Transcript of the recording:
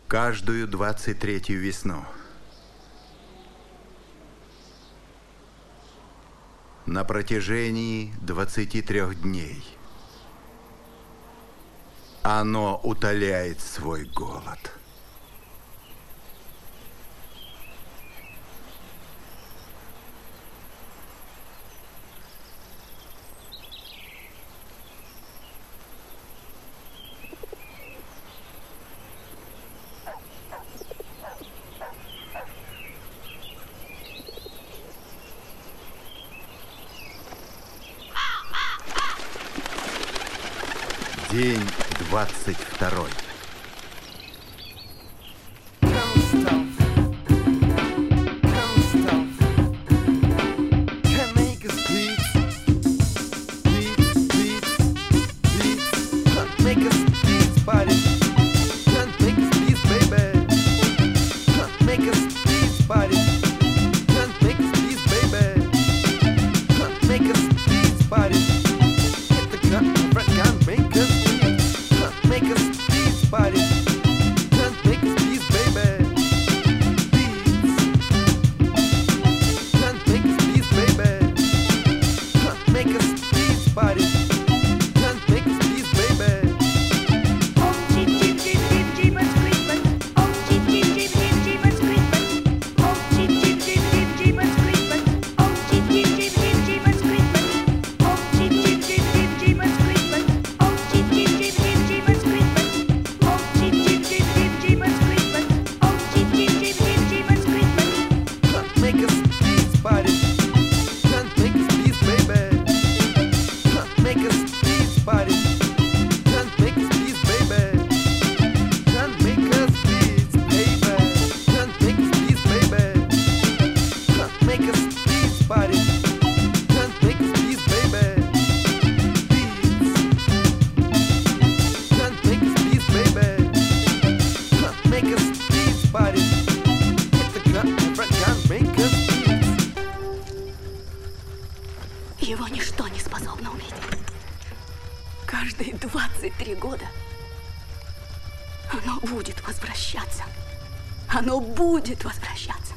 Каждую 23-ю весну на протяжении 23 дней оно утоляет свой голод. День 22. Его ничто не способно убить. Каждые 23 года оно будет возвращаться. Оно будет возвращаться.